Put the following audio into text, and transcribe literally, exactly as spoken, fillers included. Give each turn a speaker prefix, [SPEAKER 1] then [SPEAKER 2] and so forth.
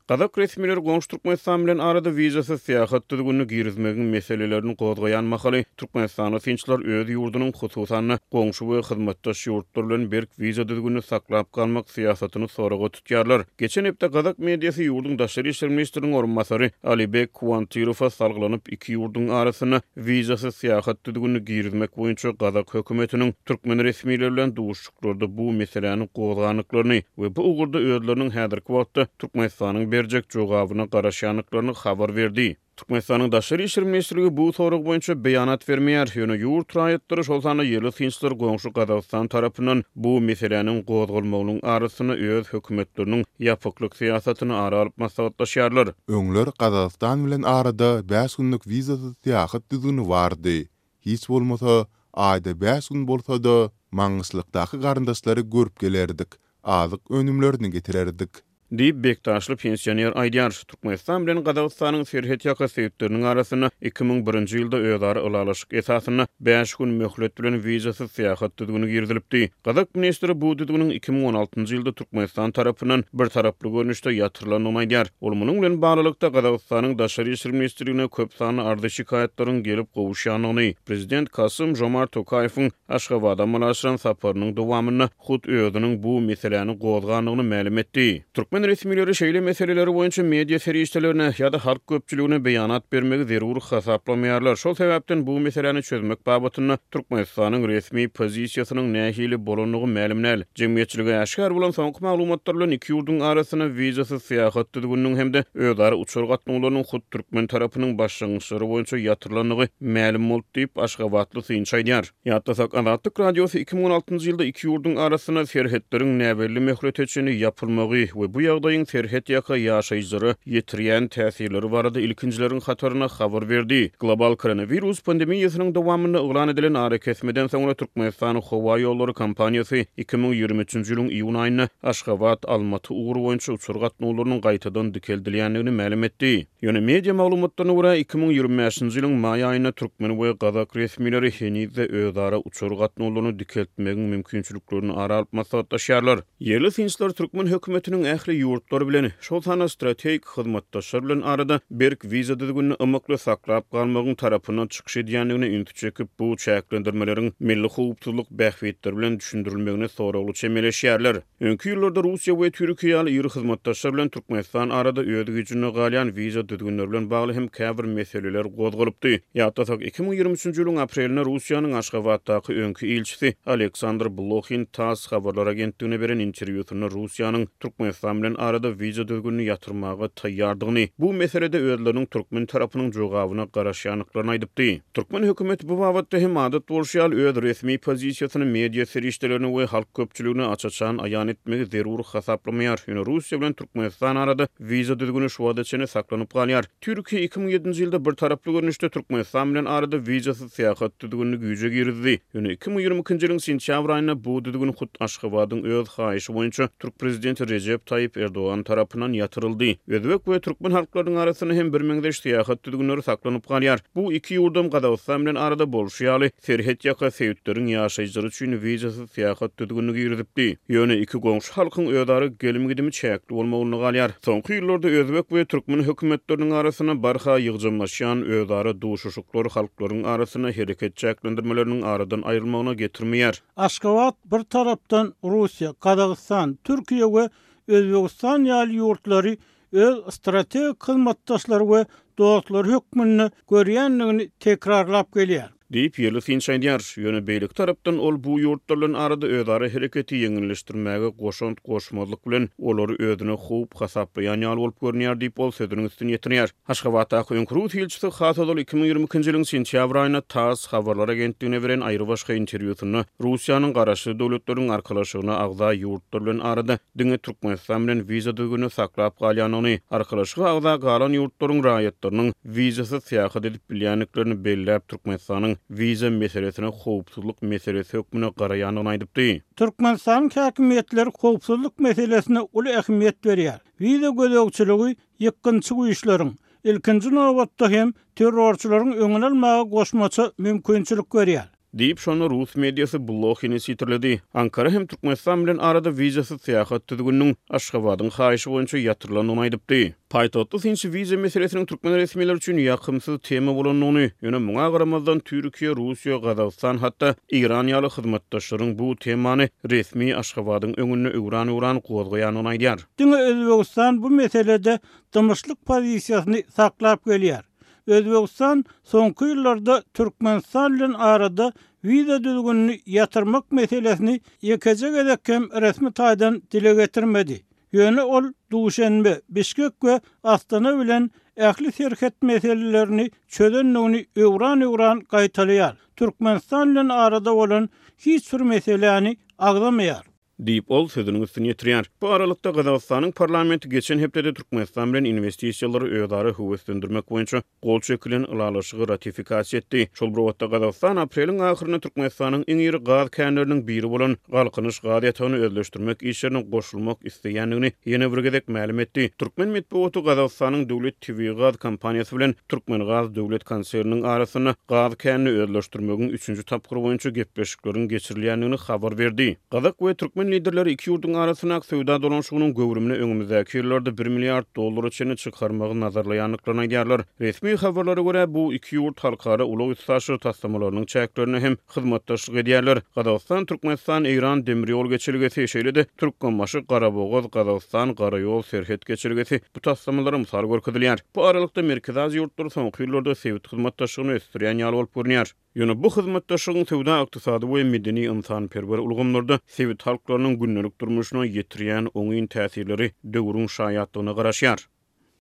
[SPEAKER 1] Gazak resmiler goňşy Türkmenistan bilen arada vizasy seyahat düzgünni girizmegiň meselelerini gozgaýan mahaly Türkmenistanyň finçler öz ýurdunyň hususan goňşy we hyzmatdaş ýurtlar bilen berk viza düzgünni saklap kalmak siýasatyny soraga tutýarlar. Geçen hepde Gazak mediýasy ýurduň daşary işler ministriniň orunmasary Alibek Kuantirowa salgylanyp iki ýurduň arasyna vizasy seyahat düzgünni girizmek boýunça Gazak hökümetiniň türkmen resmileri bilen duşuşyklarda bu meseleni gozganyklaryny we bu ugurda özleriniň häzirki wagtda Türkmenistanyň berjek jogabyna garaşanlyklaryny habar berdi. Türkmenistanyň daşary işler ministrligi bu sorag boýunça beýanat bermeýär. Ýöne ýurt raýatlary şol sany ýerli finçler goňşy Gazakystan tarapyndan bu meseleniň gozgulmagynyň arasyna öz hökümetleriniň ýapyklyk siýasatyny ara alyp maslahatlaşýarlar.
[SPEAKER 2] Öňler Gazakystan bilen arada beş günlük vizasy seyahat düzgüni bardy. Hiç bolmasa aýda beş gün bolsa-da maňyslykdaky garandaşlary görüp gelerdik. Azyk önümlerini getirerdik.
[SPEAKER 1] Diýip Bektaşly pensioner aýdýar. Türkmenistan bilen Gazakystanyň serhet ýaka sebäpleriniň arasyna iki ming birinji ýylda özara ulalaşyk esasyna beş gün möhlet bilen vizasy seyahat düzgüni girizilipdi. Gazak ministri bu düzgüniň iki ming on altyncy ýylda Türkmenistan tarapyndan bir taraply görnüşde ýatyrylanyny aýdýar. Ol munyň bilen baglykda Gazakystanyň daşary işler ministrligine köp sany ardy şikaýetlaryň gelip gowuşýanyny, prezident Kasym Jomart Tokayewiň Aşgabada manaşyran saparynyň dowamyny hut özüniň bu meseleni gozganyny ma'lum etdi. Türkmen resmileri şeýle meseleleri boýunça media feriştelerine ýa-da halk köpçüligine beýanat bermegi zerur hasaplamaýarlar. Şol sebäpden bu meseleni çözmek babatyna Türkmenistanyň resmi pozisiýasynyň nähili bolanyny ma'lumlal. Jemgyýetçilige aşkar bolan soňky maglumatlar bilen iki ýurduň arasyna vizasy seyahat düzgünniň hemde özara uçur gatnagylarynyň hut türkmen tarapynyň başlangyçlary boýunça ýatyrylanyny ma'lum boldy diýip Aşgabatly synç aýdýar. Ýa-da Anadolu radiosy iki ming on altyncy ýylda iki ýurduň arasyna serhetleriň näberli möhlet etjeni ýapylmagy we bu ýagdaýyň serhet ýaka ýaşaýjylary ýetirýän täsirleri barada ilkinçileriň hataryna habar berdi. Global koronavirus pandemiýasynyň dowamyny uglan edilen ara kesmeden soňra Türkmenistan howa ýollary kompaniýasy iki ming ýygrimi üçinji ýylyň iýun aýyna Aşgabat, Almaty ugru boýunça uçur gatnagylarynyň gaýtadan dikeldilýänligini ma'lum etdi. Ýöne media maglumatlaryna görä iki ming ýygrimi beşinji ýylyň maý aýyna türkmen we Gazak resmileri henüze özara uçur gatnagylaryny dikeltmegiň mümkinçiliklerini ara alyp maslahatlaşýarlar. Ýerli finçler türkmen hökümetiniň ähli ýurtlar bilen şol sana strategik hyzmatdaşlar bilen arada berk viza düzgünni ymykly saklap galmagyň tarapyndan çykyş edýänligini üntü çekip bu çäklendirmeleriň milli howpsuzlyk bähwetleri bilen düşündirilmegine soragly çemeleşýärler. Öňkü ýyllarda Russiýa we Türkiýe ýerli hyzmatdaşlar bilen Türkmenistan arada öz güýjüne galýan viza düzgünleri bilen bagly hem käbir meseleler gozgulypdy. Ýa-da iki ming ýygrimi üçinji ýylyň aprelinde Russiýanyň Aşgabatdaky öňkü elçisi Aleksandr Blokhin TASS habarlar agentligine beren interwýusynda Russiýanyň Türkmenistan bilen arada viza düzgünni ýatyrmaga taýýardygyny, bu meselede özleriniň türkmen tarapynyň jogabyna garaşanlyklaryny aýdypdy. Türkmen hökümeti bu wagtda hem adat bolşýal öz resmi pozisiýasyny media serişdelerini we halk köpçüligine açaçan aýan etmegi zerur hasaplamaýar. Ýöne Russiýa bilen Türkmenistan arada viza düzgünni şu wagtda çene saklanyp galýar. Türkiýe iki ming ýedinji ýylda bir taraply görnüşde Türkmenistan bilen arada vizasy seyahat düzgünni güýje girizdi. Ýöne iki ming ýygrimi ikinji ýylyň sentýabr aýynda bu düzgün hut Aşgabatyň öz haýyşy boýunça Türk prezidenti Recep Tayyip Erdoğan tarapyndan ýatyryldy. Özbek we türkmen halklarynyň arasyna hem bir meňde seyahat düzgünleri saklanyp galýar. Bu iki ýurdum Gazakystan bilen arada bolşýaly serhet ýaka sebäpleriň ýaşaýjylary üçin vizasy seyahat düzgünni girizipdi. Ýöne iki goňşy halkyň özara gelim gidimi çäkli bolmagyny galýar. Soňky ýyllarda özbek we türkmen hökümetleriniň arasyna barha ýygjamlaşýan özara duşuşyklary halklaryň arasyna hereket çäklendirmeleriniň aradan aýrylmagyna getirmeýär.
[SPEAKER 3] Aşgabat bir tarapdan Russiýa, Gazakystan, Türkiýe we Özbegistan ýaly ýurtlary öz strategik hyzmatdaşlary we dostlar hökmünde görýänligini tekrarlap gelýär.
[SPEAKER 1] Diýip ýerli finç aýdýar. Ýöne beýlik tarapdan ol bu ýurtlar bilen arada özara hereketi ýeňilleşdirmäge goşant goşmalyk bilen olary özüne howp hasaplaýan ýaly bolup görnýär diýip ol sözüniň üstüne ýetirýär. Aşgabatdaky öňkürüt elçisi Hatadol iki ming ýygrimi ikinji ýylyň sentýabr aýynda TASS habarlar agentligine beren aýry başga interwýusynda Russiýanyň garaşy döwletleriň arkalaşygyna agza ýurtlar bilen arada diňe Türkmenistan bilen viza düzgünni saklap galýanyny, arkalaşyga agza galan ýurtlaryň raýatlarynyň vizasy seyahat edip bilýänliklerini belläp Türkmenistanyň viza meselesine howpsuzlyk meselesi hökmüne garaýanyny aýdypdy.
[SPEAKER 3] Türkmenistan häkimetleri howpsuzlyk meselesine uly ähmiýet berýär. Viza gözegçiligi ýekkinçi güýçleriň, ilkinji nowatda hem terrorçylaryň öňüne almagy goşmaça mümkinçilik görýär.
[SPEAKER 1] Deyip şonu Rus medyası blogini sitirledi. Ankara hem Türkmenistan bilen arada vizasız seyahat tüzgünüň Aşgabatyň haýyşy boýunça ýatyrylanyny aýdypdy. Paýtagtda sinçi viza meselesiniň türkmen resmiýetleri üçin ýakymsyz tema bolanyny, ýöne muňa garamazdan Türkiýe, Russiýa, Gazawstan hatda İran ýaly hyzmatdaşlaryň bu temany resmi Aşgabatyň öňüne öwran-öwran gozgaýanyny aýdýar.
[SPEAKER 3] Diňe Özbegistan bu meselede dymyşlyk pozisiýasyny saklap gelýär. Özbegistan soňky ýyllarda Türkmenistan bilen arada viza düzgünini ýatyrmak meselesini ýekejek edekkem resmi taýdan dile getirmedi. Ýöne ol Duşanbe, Bişkek we Astana bilen ähli şerket meselelerini çözenligini öwran-öwran gaýtalýar. Türkmenistan bilen arada bolan hiç bir meseleni agzamaýar.
[SPEAKER 1] Deyip ol sözünün üstüne yetirýär. Bu aralykda Gazawstanyň parlamenti geçen hepdede Türkmenistan bilen investisiýalary öýdary höwüslendirmek boýunça gol çekilen ulalaşygy ratifikasiýa etdi. Şol bir wagtda Gazawstan apreliň ahyryna Türkmenistanyň iň ýyry gaz känleriniň biri bolan Galkynyş gaz ýatagyny özleşdirmek işlerine goşulmak isleýänligini ýene bir gezek ma'lum etdi. Türkmen medeniýeti Gazawstanyň döwlet T V gaz kompaniýasy bilen Türkmen gaz döwlet konserniniň arasyna gaz känini özleşdirmegiň üçünji tapgyry boýunça gepleşikleriň geçirilýänligini habar berdi. Gazak we Türkmen liderleri iki ýurduň arasyna söwda dolanşygynyň göwrümini öňümüzdäki ýyllarda bir milliard dollar çyny çykarmagy nazarlaýanlyklaryny aýdýarlar. Resmi habarlara görä bu iki ýurt halkara ulug ýurtdaşlyk taslamalarynyň çäklerini hem hyzmatdaşlyk edýärler. Gazawstan, Türkmenistan, İran demir ýol geçirgesi şeýlede Türkmenbaşy, Garaboğaz, Gazawstan, Garaýol, Serhet geçirgesi bu taslamalara mysal görkezilýär. Bu aralykda Merkezi Aziýa ýurtlary soňky ýyllarda sewit hyzmatdaşlygyny ösdürýän ýaly bolup görünýär. Ýöne bu hyzmatdaşlygyň töwda ykdysady we medeni insanperwer ulgamlarda sewit halklarynyň günnelik durmuşyna ýetirýän oňyn täsirleri döwrüň şaýatlygyna garaşýar.